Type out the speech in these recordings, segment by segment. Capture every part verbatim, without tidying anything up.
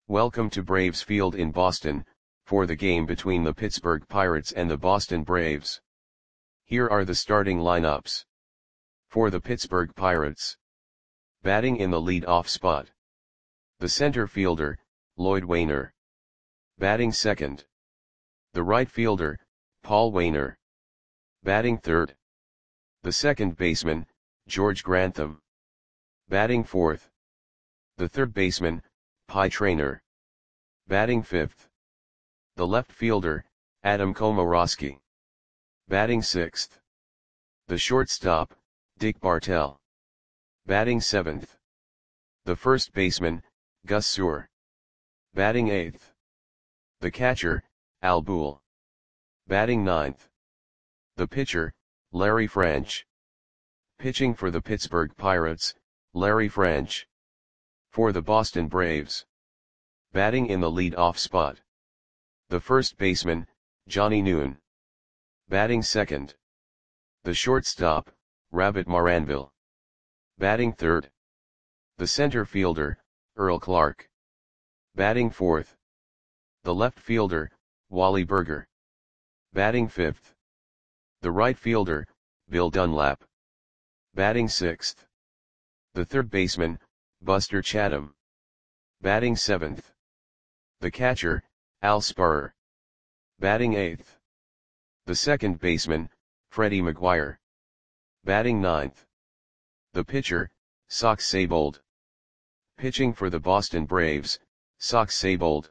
Welcome to Braves Field in Boston, for the game between the Pittsburgh Pirates and the Boston Braves. Here are the starting lineups. For the Pittsburgh Pirates. Batting in the lead-off spot. The center fielder, Lloyd Waner. Batting second. The right fielder, Paul Waner. Batting third. The second baseman, George Grantham. Batting fourth. The third baseman, Pie Traynor. Batting fifth. The left fielder, Adam Komoroski. Batting sixth. The shortstop, Dick Bartell. Batting seventh. The first baseman, Gus Suhr. Batting eighth. The catcher, Al Boole. Batting ninth. The pitcher, Larry French. Pitching for the Pittsburgh Pirates, Larry French. For the Boston Braves. Batting in the lead-off spot. The first baseman, Johnny Noon. Batting second. The shortstop, Rabbit Maranville. Batting third. The center fielder, Earl Clark. Batting fourth. The left fielder, Wally Burger. Batting fifth. The right fielder, Bill Dunlap. Batting sixth. The third baseman, Buster Chatham. Batting seventh. The catcher, Al Spurrier. Batting eighth. The second baseman, Freddie McGuire. Batting ninth. The pitcher, Sox Seibold. Pitching for the Boston Braves, Sox Seibold.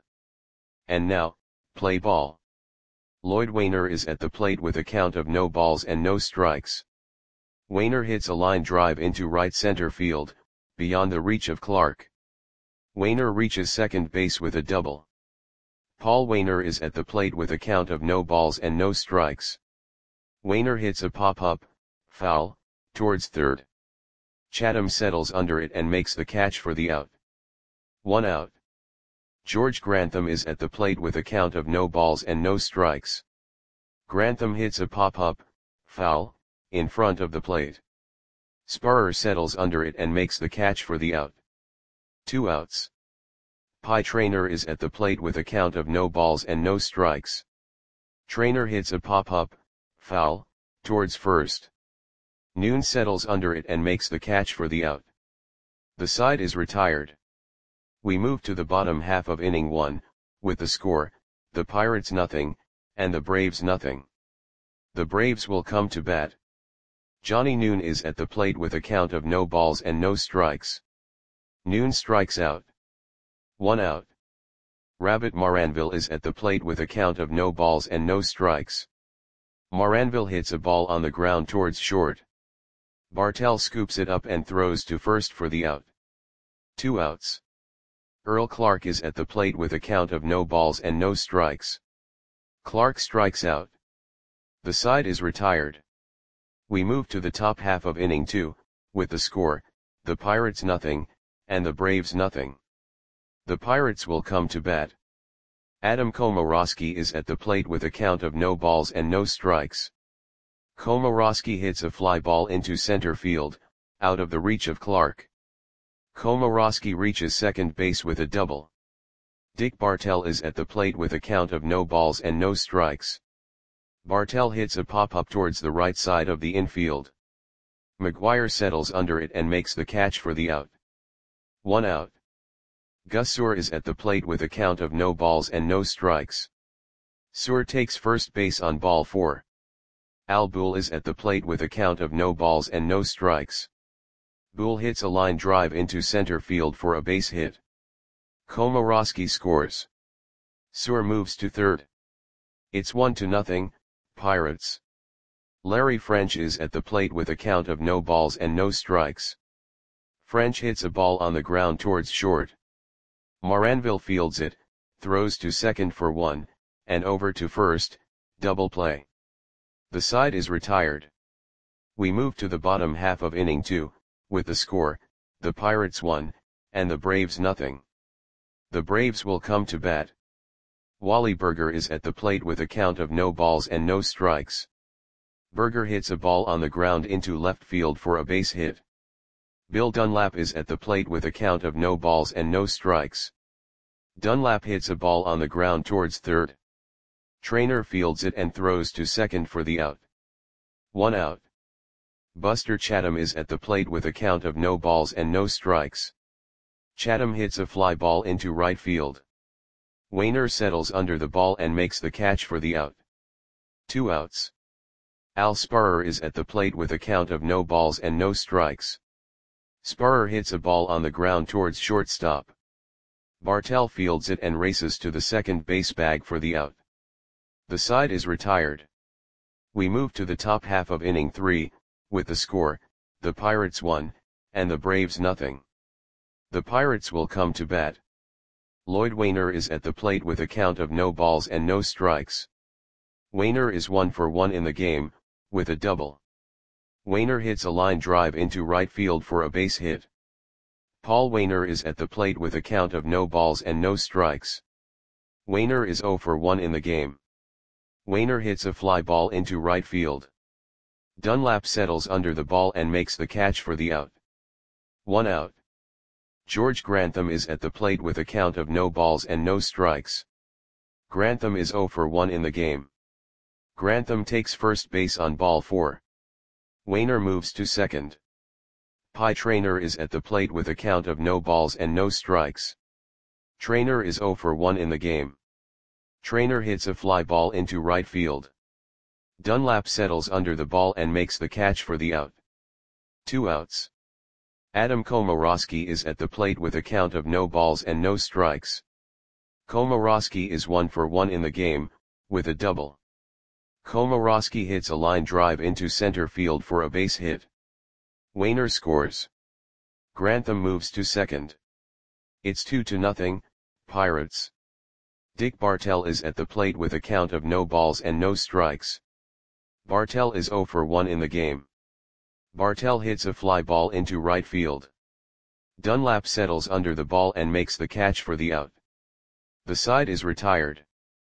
And now, play ball. Lloyd Waner is at the plate with a count of no balls and no strikes. Waner hits a line drive into right center field, beyond the reach of Clark. Waner reaches second base with a double. Paul Waner is at the plate with a count of no balls and no strikes. Waner hits a pop-up, foul, towards third. Chatham settles under it and makes the catch for the out. One out. George Grantham is at the plate with a count of no balls and no strikes. Grantham hits a pop-up, foul, in front of the plate. Spurrier settles under it and makes the catch for the out. Two outs. Pie Traynor is at the plate with a count of no balls and no strikes. Traynor hits a pop-up, foul, towards first. Noon settles under it and makes the catch for the out. The side is retired. We move to the bottom half of inning one, with the score, the Pirates nothing, and the Braves nothing. The Braves will come to bat. Johnny Noon is at the plate with a count of no balls and no strikes. Noon strikes out. One out. Rabbit Maranville is at the plate with a count of no balls and no strikes. Maranville hits a ball on the ground towards short. Bartell scoops it up and throws to first for the out. Two outs. Earl Clark is at the plate with a count of no balls and no strikes. Clark strikes out. The side is retired. We move to the top half of inning two, with the score, the Pirates nothing, and the Braves nothing. The Pirates will come to bat. Adam Komoroski is at the plate with a count of no balls and no strikes. Komoroski hits a fly ball into center field, out of the reach of Clark. Komoroski reaches second base with a double. Dick Bartell is at the plate with a count of no balls and no strikes. Bartell hits a pop-up towards the right side of the infield. McGuire settles under it and makes the catch for the out. One out. Gus Suhr is at the plate with a count of no balls and no strikes. Suhr takes first base on ball four. Al Boole is at the plate with a count of no balls and no strikes. Boole hits a line drive into center field for a base hit. Komoroski scores. Suhr moves to third. It's one to nothing, Pirates. Larry French is at the plate with a count of no balls and no strikes. French hits a ball on the ground towards short. Maranville fields it, throws to second for one, and over to first, double play. The side is retired. We move to the bottom half of inning two, with the score, the Pirates one, and the Braves nothing. The Braves will come to bat. Wally Burger is at the plate with a count of no balls and no strikes. Burger hits a ball on the ground into left field for a base hit. Bill Dunlap is at the plate with a count of no balls and no strikes. Dunlap hits a ball on the ground towards third. Trainer fields it and throws to second for the out. One out. Buster Chatham is at the plate with a count of no balls and no strikes. Chatham hits a fly ball into right field. Wainer settles under the ball and makes the catch for the out. Two outs. Al Sparrer is at the plate with a count of no balls and no strikes. Sparrer hits a ball on the ground towards shortstop. Bartell fields it and races to the second base bag for the out. The side is retired. We move to the top half of inning three, with the score, the Pirates one, and the Braves nothing. The Pirates will come to bat. Lloyd Wainer is at the plate with a count of no balls and no strikes. Wainer is one for one in the game, with a double. Wainer hits a line drive into right field for a base hit. Paul Wainer is at the plate with a count of no balls and no strikes. Wainer is zero for one in the game. Wainer hits a fly ball into right field. Dunlap settles under the ball and makes the catch for the out. One out. George Grantham is at the plate with a count of no balls and no strikes. Grantham is zero for one in the game. Grantham takes first base on ball four. Wainer moves to second. Pie Trainer is at the plate with a count of no balls and no strikes. Trainer is zero for one in the game. Trainer hits a fly ball into right field. Dunlap settles under the ball and makes the catch for the out. Two outs. Adam Komorowski is at the plate with a count of no balls and no strikes. Komorowski is one for one in the game, with a double. Komorowski hits a line drive into center field for a base hit. Wainer scores. Grantham moves to second. It's two to nothing, Pirates. Dick Bartell is at the plate with a count of no balls and no strikes. Bartell is zero for one in the game. Bartell hits a fly ball into right field. Dunlap settles under the ball and makes the catch for the out. The side is retired.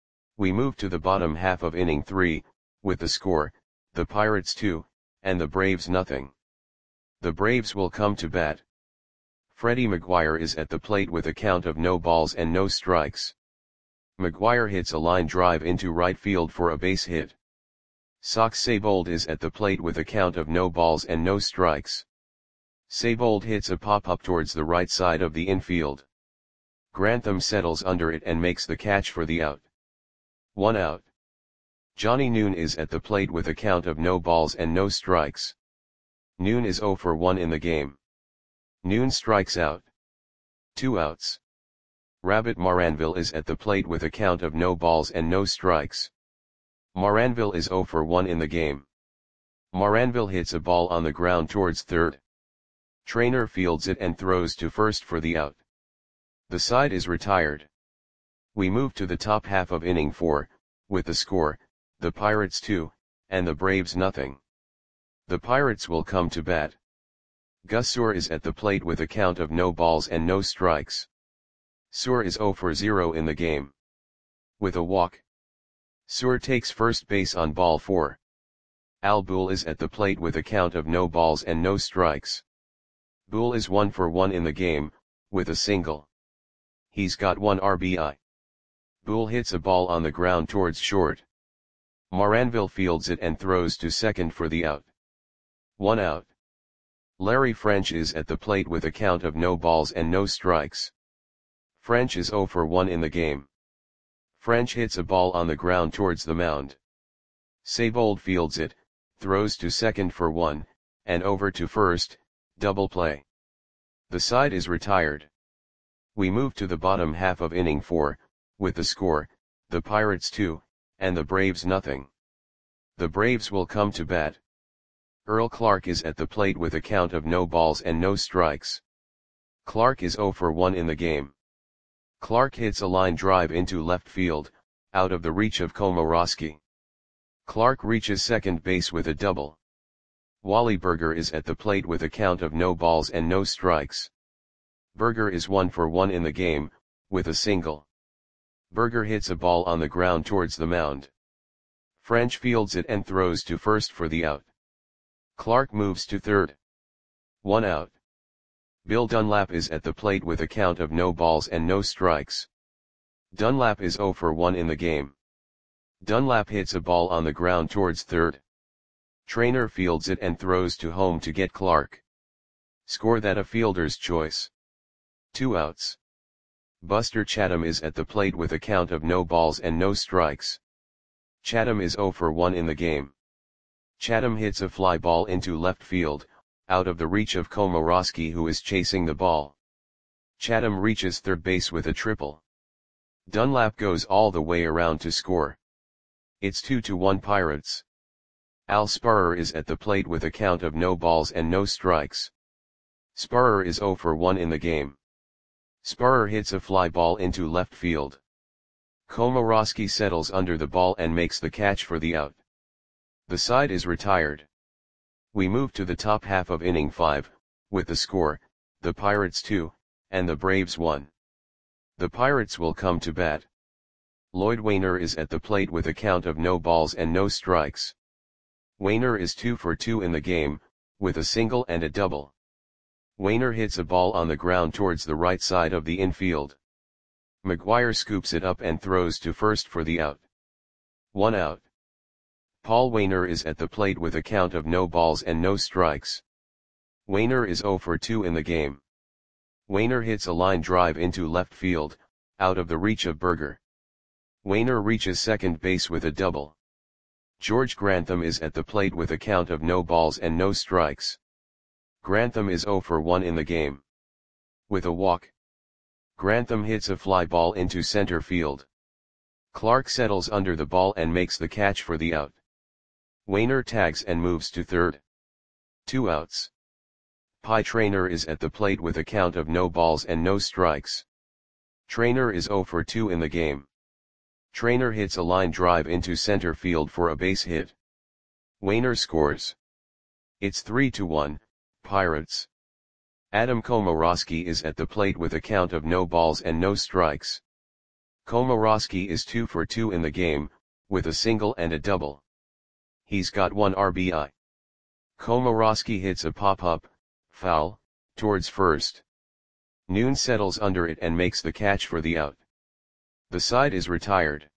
We move to the bottom half of inning three, with the score, the Pirates two, and the Braves nothing. The Braves will come to bat. Freddie McGuire is at the plate with a count of no balls and no strikes. McGuire hits a line drive into right field for a base hit. Sox Seibold is at the plate with a count of no balls and no strikes. Seibold hits a pop-up towards the right side of the infield. Grantham settles under it and makes the catch for the out. One out. Johnny Noon is at the plate with a count of no balls and no strikes. Noon is zero for one in the game. Noon strikes out. Two outs. Rabbit Maranville is at the plate with a count of no balls and no strikes. Maranville is zero for one in the game. Maranville hits a ball on the ground towards third. Trainer fields it and throws to first for the out. The side is retired. We move to the top half of inning four, with the score, the Pirates two, and the Braves nothing. The Pirates will come to bat. Gus Soor is at the plate with a count of no balls and no strikes. Soor is zero for zero in the game. With a walk. Soor takes first base on ball four. Al Boole is at the plate with a count of no balls and no strikes. Boole is one for one in the game, with a single. He's got one R B I. Boole hits a ball on the ground towards short. Maranville fields it and throws to second for the out. One out. Larry French is at the plate with a count of no balls and no strikes. French is zero for one in the game. French hits a ball on the ground towards the mound. Seibold fields it, throws to second for one, and over to first, double play. The side is retired. We move to the bottom half of inning four, with the score, the Pirates two, and the Braves nothing. The Braves will come to bat. Earl Clark is at the plate with a count of no balls and no strikes. Clark is zero for one in the game. Clark hits a line drive into left field, out of the reach of Komorowski. Clark reaches second base with a double. Wally Burger is at the plate with a count of no balls and no strikes. Burger is one for one in the game, with a single. Burger hits a ball on the ground towards the mound. French fields it and throws to first for the out. Clark moves to third. One out. Bill Dunlap is at the plate with a count of no balls and no strikes. Dunlap is zero for one in the game. Dunlap hits a ball on the ground towards third. Trainer fields it and throws to home to get Clark. Score that a fielder's choice. Two outs. Buster Chatham is at the plate with a count of no balls and no strikes. Chatham is zero for one in the game. Chatham hits a fly ball into left field, out of the reach of Komorowski, who is chasing the ball. Chatham reaches third base with a triple. Dunlap goes all the way around to score. It's two to one Pirates. Al Sparrer is at the plate with a count of no balls and no strikes. Sparrer is zero for one in the game. Sparrer hits a fly ball into left field. Komorowski settles under the ball and makes the catch for the out. The side is retired. We move to the top half of inning five, with the score, the Pirates two, and the Braves one. The Pirates will come to bat. Lloyd Wainer is at the plate with a count of no balls and no strikes. Wainer is two for two in the game, with a single and a double. Wainer hits a ball on the ground towards the right side of the infield. McGuire scoops it up and throws to first for the out. One out. Paul Wainer is at the plate with a count of no balls and no strikes. Wainer is zero for two in the game. Wainer hits a line drive into left field, out of the reach of Berger. Wainer reaches second base with a double. George Grantham is at the plate with a count of no balls and no strikes. Grantham is zero for one in the game. With a walk, Grantham hits a fly ball into center field. Clark settles under the ball and makes the catch for the out. Wainer tags and moves to third. Two outs. Pie Trainer is at the plate with a count of no balls and no strikes. Trainer is zero for two in the game. Trainer hits a line drive into center field for a base hit. Wainer scores. It's three to one, Pirates. Adam Komorowski is at the plate with a count of no balls and no strikes. Komorowski is two for two in the game, with a single and a double. He's got one R B I. Komorowski hits a pop-up, foul, towards first. Noon settles under it and makes the catch for the out. The side is retired.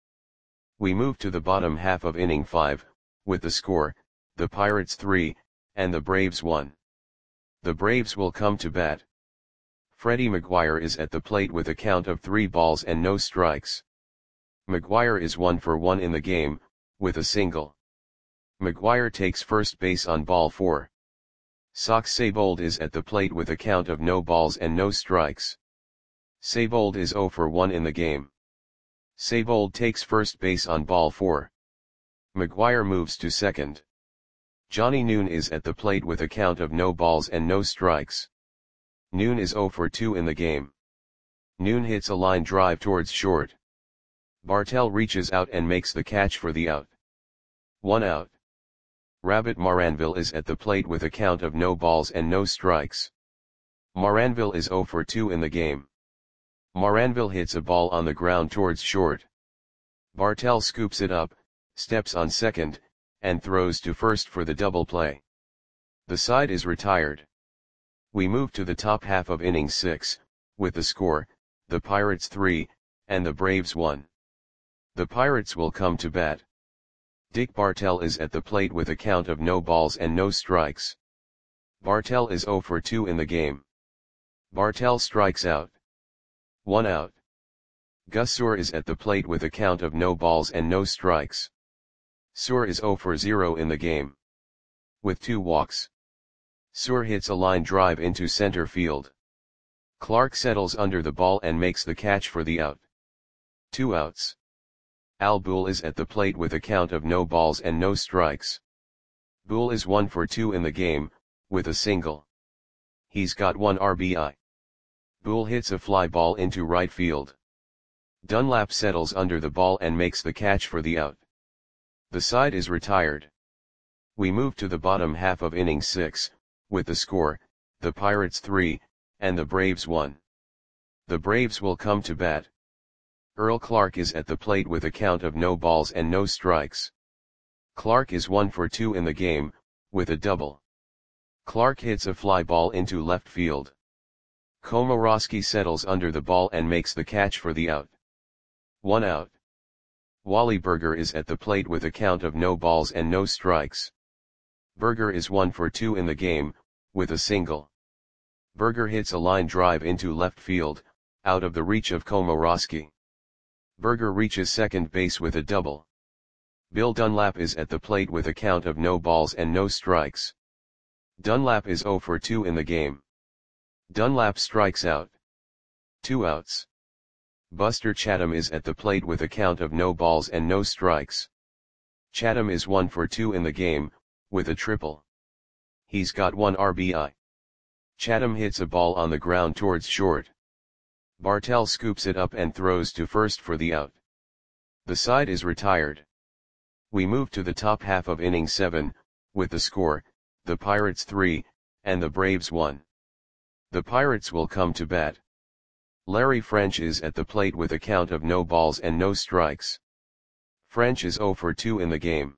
We move to the bottom half of inning five, with the score, the Pirates three, and the Braves one. The Braves will come to bat. Freddie McGuire is at the plate with a count of three balls and no strikes. McGuire is one for one in the game, with a single. McGuire takes first base on ball four. Sox Seibold is at the plate with a count of no balls and no strikes. Seibold is zero for one in the game. Seibold takes first base on ball four. McGuire moves to second. Johnny Noon is at the plate with a count of no balls and no strikes. Noon is zero for two in the game. Noon hits a line drive towards short. Bartell reaches out and makes the catch for the out. One out. Rabbit Maranville is at the plate with a count of no balls and no strikes. Maranville is zero for two in the game. Maranville hits a ball on the ground towards short. Bartell scoops it up, steps on second, and throws to first for the double play. The side is retired. We move to the top half of inning six, with the score, the Pirates three, and the Braves one. The Pirates will come to bat. Dick Bartell is at the plate with a count of no balls and no strikes. Bartell is zero for two in the game. Bartell strikes out. One out. Gus Suhr is at the plate with a count of no balls and no strikes. Suhr is zero for zero in the game. With two walks. Suhr hits a line drive into center field. Clark settles under the ball and makes the catch for the out. Two outs. Al Boole is at the plate with a count of no balls and no strikes. Boole is one for two in the game, with a single. He's got one R B I. Boole hits a fly ball into right field. Dunlap settles under the ball and makes the catch for the out. The side is retired. We move to the bottom half of inning six, with the score, the Pirates three, and the Braves one. The Braves will come to bat. Earl Clark is at the plate with a count of no balls and no strikes. Clark is one for two in the game, with a double. Clark hits a fly ball into left field. Komorowski settles under the ball and makes the catch for the out. One out. Wally Burger is at the plate with a count of no balls and no strikes. Burger is one for two in the game, with a single. Burger hits a line drive into left field, out of the reach of Komoroski. Burger reaches second base with a double. Bill Dunlap is at the plate with a count of no balls and no strikes. Dunlap is zero for two in the game. Dunlap strikes out. Two outs. Buster Chatham is at the plate with a count of no balls and no strikes. Chatham is one for two in the game, with a triple. He's got one R B I. Chatham hits a ball on the ground towards short. Bartell scoops it up and throws to first for the out. The side is retired. We move to the top half of inning seven, with the score, the Pirates three, and the Braves one. The Pirates will come to bat. Larry French is at the plate with a count of no balls and no strikes. French is zero for two in the game.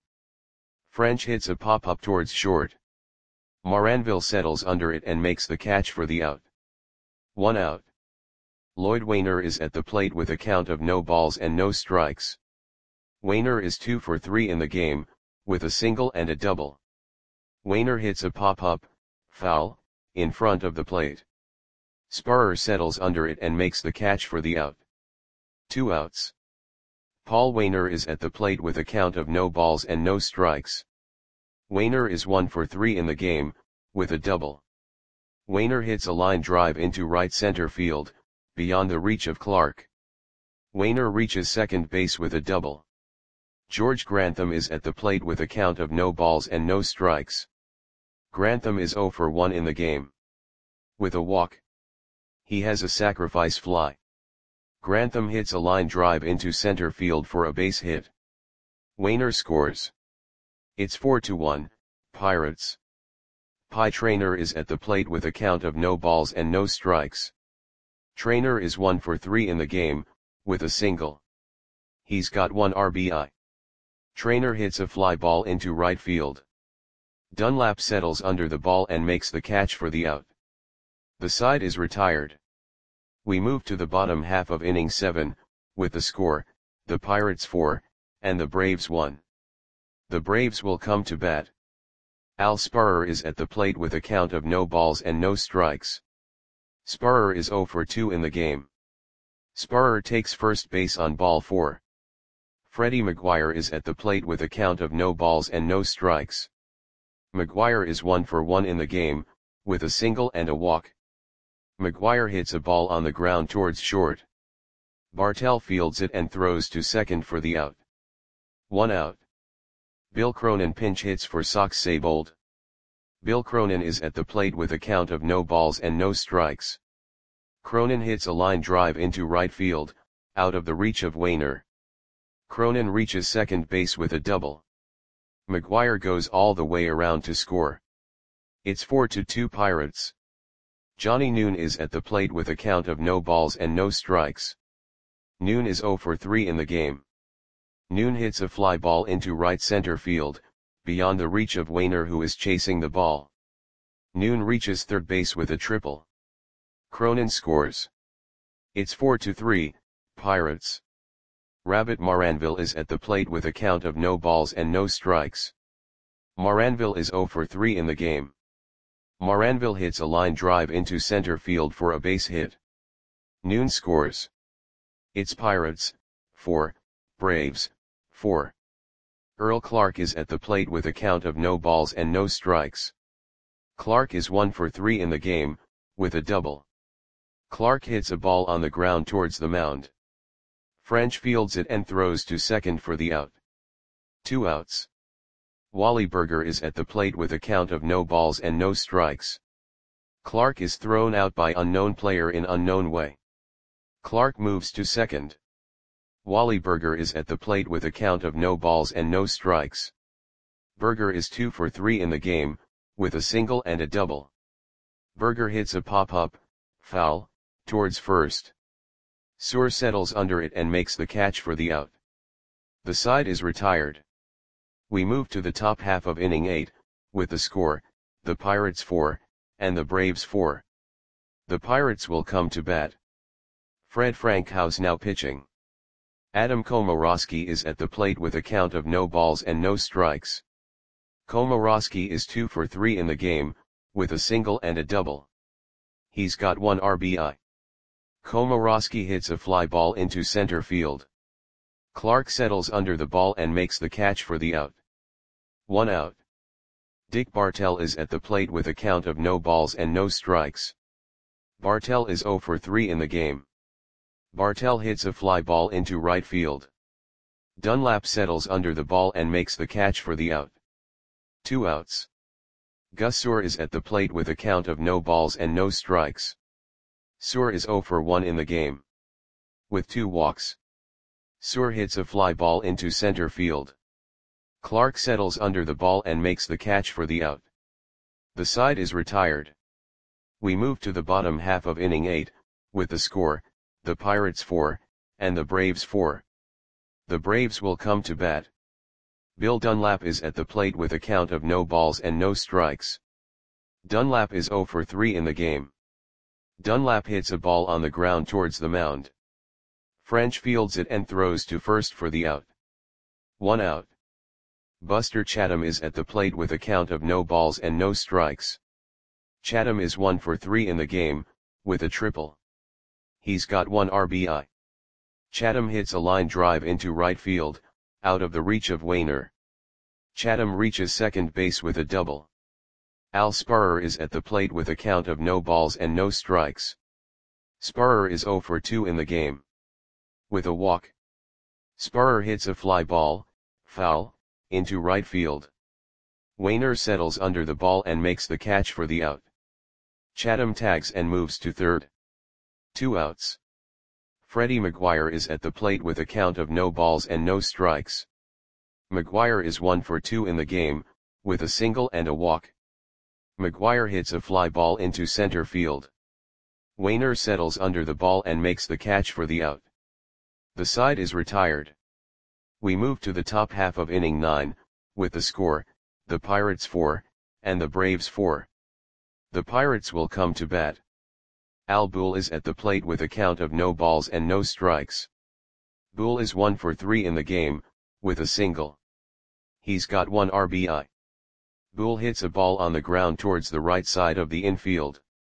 French hits a pop-up towards short. Moranville settles under it and makes the catch for the out. One out. Lloyd Wainer is at the plate with a count of no balls and no strikes. Wainer is two for three in the game, with a single and a double. Wainer hits a pop-up, foul, in front of the plate. Spurrier settles under it and makes the catch for the out. Two outs. Paul Wainer is at the plate with a count of no balls and no strikes. Wainer is one for three in the game, with a double. Wainer hits a line drive into right center field, beyond the reach of Clark. Wainer reaches second base with a double. George Grantham is at the plate with a count of no balls and no strikes. Grantham is zero for one in the game. With a walk. He has a sacrifice fly. Grantham hits a line drive into center field for a base hit. Wainer scores. It's four to one, Pirates. Pie Traynor is at the plate with a count of no balls and no strikes. Traynor is one for three in the game, with a single. He's got one R B I. Traynor hits a fly ball into right field. Dunlap settles under the ball and makes the catch for the out. The side is retired. We move to the bottom half of inning seven, with the score, the Pirates four, and the Braves one. The Braves will come to bat. Al Spurrier is at the plate with a count of no balls and no strikes. Spurrier is zero for two in the game. Spurrier takes first base on ball four. Freddie McGuire is at the plate with a count of no balls and no strikes. McGuire is one for one in the game, with a single and a walk. McGuire hits a ball on the ground towards short. Bartell fields it and throws to second for the out. One out. Bill Cronin pinch hits for Sox Saybold. Bill Cronin is at the plate with a count of no balls and no strikes. Cronin hits a line drive into right field, out of the reach of Wainer. Cronin reaches second base with a double. McGuire goes all the way around to score. It's four to two Pirates. Johnny Noon is at the plate with a count of no balls and no strikes. Noon is zero for three in the game. Noon hits a fly ball into right center field, beyond the reach of Wainer who is chasing the ball. Noon reaches third base with a triple. Cronin scores. It's four to three, Pirates. Rabbit Moranville is at the plate with a count of no balls and no strikes. Moranville is zero for three in the game. Moranville hits a line drive into center field for a base hit. Noon scores. It's Pirates, four, Braves, four. Earl Clark is at the plate with a count of no balls and no strikes. Clark is one for three in the game, with a double. Clark hits a ball on the ground towards the mound. French fields it and throws to second for the out. Two outs. Wally Burger is at the plate with a count of no balls and no strikes. Clark is thrown out by unknown player in unknown way. Clark moves to second. Wally Burger is at the plate with a count of no balls and no strikes. Burger is two for three in the game, with a single and a double. Burger hits a pop-up, foul, towards first. Suhr settles under it and makes the catch for the out. The side is retired. We move to the top half of inning eight, with the score, the Pirates four, and the Braves four. The Pirates will come to bat. Fred Frankhouse now pitching. Adam Komorowski is at the plate with a count of no balls and no strikes. Komorowski is two for three in the game, with a single and a double. He's got one R B I. Komorowski hits a fly ball into center field. Clark settles under the ball and makes the catch for the out. One out. Dick Bartell is at the plate with a count of no balls and no strikes. Bartell is zero for three in the game. Bartell hits a fly ball into right field. Dunlap settles under the ball and makes the catch for the out. Two outs. Gus Suhr is at the plate with a count of no balls and no strikes. Suhr is zero for one in the game. With two walks. Suhr hits a fly ball into center field. Clark settles under the ball and makes the catch for the out. The side is retired. We move to the bottom half of inning eight, with the score, the Pirates four, and the Braves four. The Braves will come to bat. Bill Dunlap is at the plate with a count of no balls and no strikes. Dunlap is zero for three in the game. Dunlap hits a ball on the ground towards the mound. French fields it and throws to first for the out. One out. Buster Chatham is at the plate with a count of no balls and no strikes. Chatham is one for three in the game, with a triple. He's got one R B I. Chatham hits a line drive into right field, out of the reach of Wainer. Chatham reaches second base with a double. Al Sparrer is at the plate with a count of no balls and no strikes. Sparrer is zero for two in the game. With a walk. Sparrer hits a fly ball, foul, into right field. Wainer settles under the ball and makes the catch for the out. Chatham tags and moves to third. Two outs. Freddie McGuire is at the plate with a count of no balls and no strikes. McGuire is one for two in the game, with a single and a walk. McGuire hits a fly ball into center field. Wainer settles under the ball and makes the catch for the out. The side is retired. We move to the top half of inning nine, with the score, the Pirates four, and the Braves four. The Pirates will come to bat. Al Boole is at the plate with a count of no balls and no strikes. Boole is one for three in the game, with a single. He's got one R B I. Boole hits a ball on the ground towards the right side of the infield.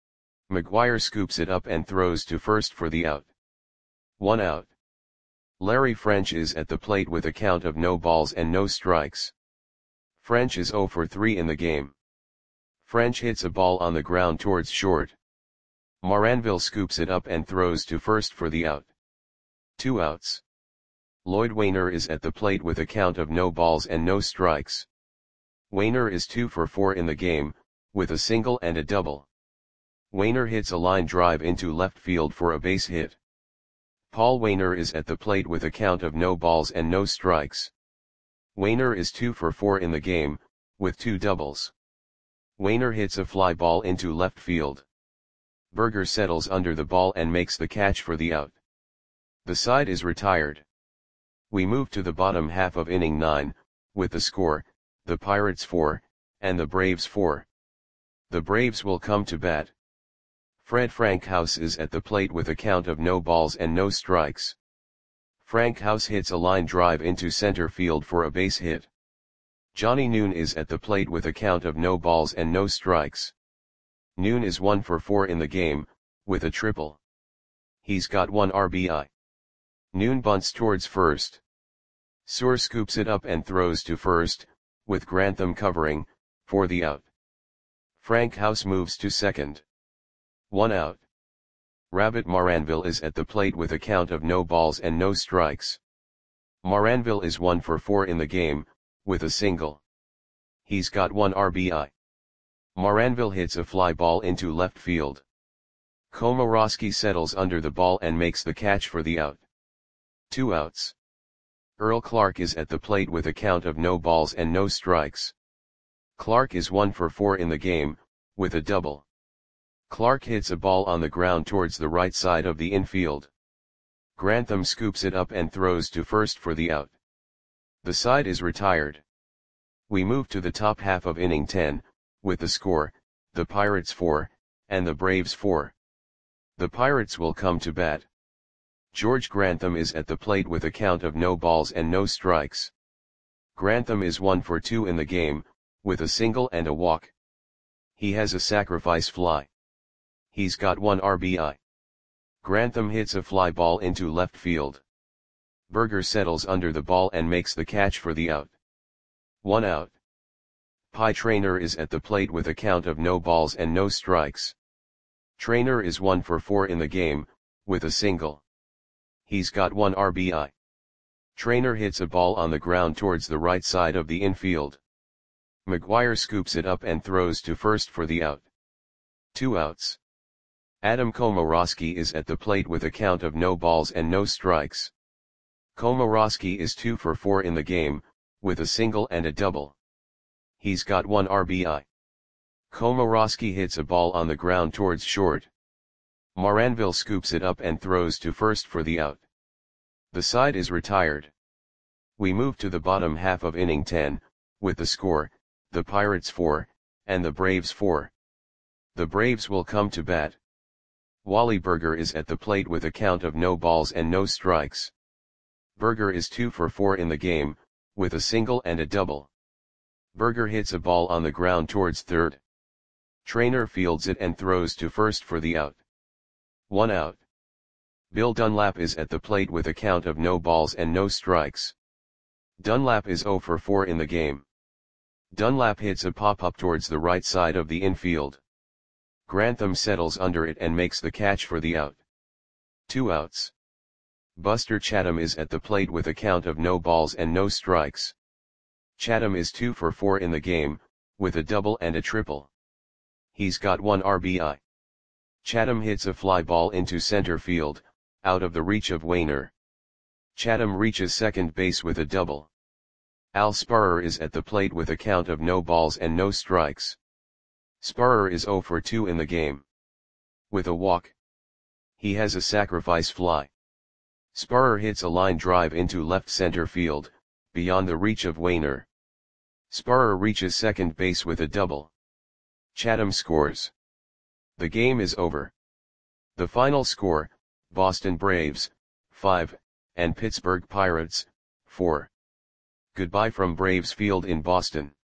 McGuire scoops it up and throws to first for the out. One out. Larry French is at the plate with a count of no balls and no strikes. French is zero for three in the game. French hits a ball on the ground towards short. Moranville scoops it up and throws to first for the out. Two outs. Lloyd Wainer is at the plate with a count of no balls and no strikes. Wainer is two for four in the game, with a single and a double. Wainer hits a line drive into left field for a base hit. Paul Wainer is at the plate with a count of no balls and no strikes. Wainer is two for four in the game, with two doubles. Wainer hits a fly ball into left field. Berger settles under the ball and makes the catch for the out. The side is retired. We move to the bottom half of inning nine, with the score, the Pirates four, and the Braves four. The Braves will come to bat. Fred Frankhouse is at the plate with a count of no balls and no strikes. Frankhouse hits a line drive into center field for a base hit. Johnny Noon is at the plate with a count of no balls and no strikes. Noon is one for four in the game, with a triple. He's got one R B I. Noon bunts towards first. Suhr scoops it up and throws to first, with Grantham covering, for the out. Frankhouse moves to second. One out. Rabbit Moranville is at the plate with a count of no balls and no strikes. Moranville is one for four in the game, with a single. He's got one R B I. Moranville hits a fly ball into left field. Komorowski settles under the ball and makes the catch for the out. Two outs. Earl Clark is at the plate with a count of no balls and no strikes. Clark is one for four in the game, with a double. Clark hits a ball on the ground towards the right side of the infield. Grantham scoops it up and throws to first for the out. The side is retired. We move to the top half of inning ten, with the score, the Pirates four, and the Braves four. The Pirates will come to bat. George Grantham is at the plate with a count of no balls and no strikes. Grantham is one for two in the game, with a single and a walk. He has a sacrifice fly. He's got one R B I. Grantham hits a fly ball into left field. Berger settles under the ball and makes the catch for the out. One out. Pie Traynor is at the plate with a count of no balls and no strikes. Traynor is one for four in the game, with a single. He's got one R B I. Traynor hits a ball on the ground towards the right side of the infield. McGuire scoops it up and throws to first for the out. Two outs. Adam Komorowski is at the plate with a count of no balls and no strikes. Komorowski is two for four in the game, with a single and a double. He's got one R B I. Komorowski hits a ball on the ground towards short. Moranville scoops it up and throws to first for the out. The side is retired. We move to the bottom half of inning ten, with the score, the Pirates four, and the Braves four. The Braves will come to bat. Wally Berger is at the plate with a count of no balls and no strikes. Berger is two for four in the game, with a single and a double. Berger hits a ball on the ground towards third. Traynor fields it and throws to first for the out. One out. Bill Dunlap is at the plate with a count of no balls and no strikes. Dunlap is zero for four in the game. Dunlap hits a pop-up towards the right side of the infield. Grantham settles under it and makes the catch for the out. Two outs. Buster Chatham is at the plate with a count of no balls and no strikes. Chatham is two for four in the game, with a double and a triple. He's got one R B I. Chatham hits a fly ball into center field, out of the reach of Wainer. Chatham reaches second base with a double. Al Sparrer is at the plate with a count of no balls and no strikes. Sparrer is zero for two in the game. With a walk. He has a sacrifice fly. Sparrer hits a line drive into left center field, beyond the reach of Wainer. Sparrer reaches second base with a double. Chatham scores. The game is over. The final score, Boston Braves, five, and Pittsburgh Pirates, four. Goodbye from Braves Field in Boston.